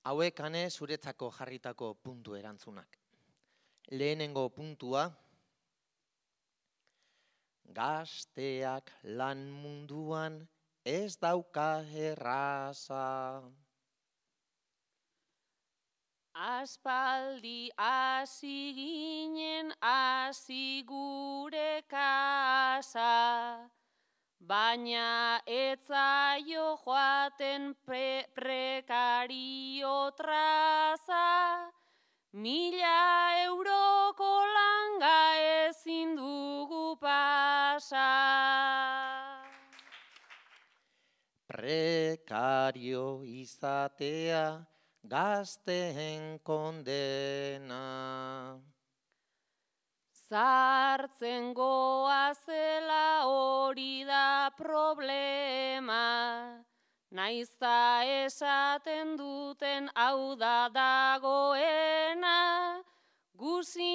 Hauek ane zuretzako jarritako puntu erantzunak. Lehenengo puntua, gazteak lan munduan ez dauka erraza. Aspaldi hasi ginen hasi gure kasa, baina ez zaio joaten prekario traza, 1000 euroko langa ezin dugu pasa. Prekario izatea gazteen kondena. Zartzen goazela hori da problema, naizta esaten duten hau da dagoena, gu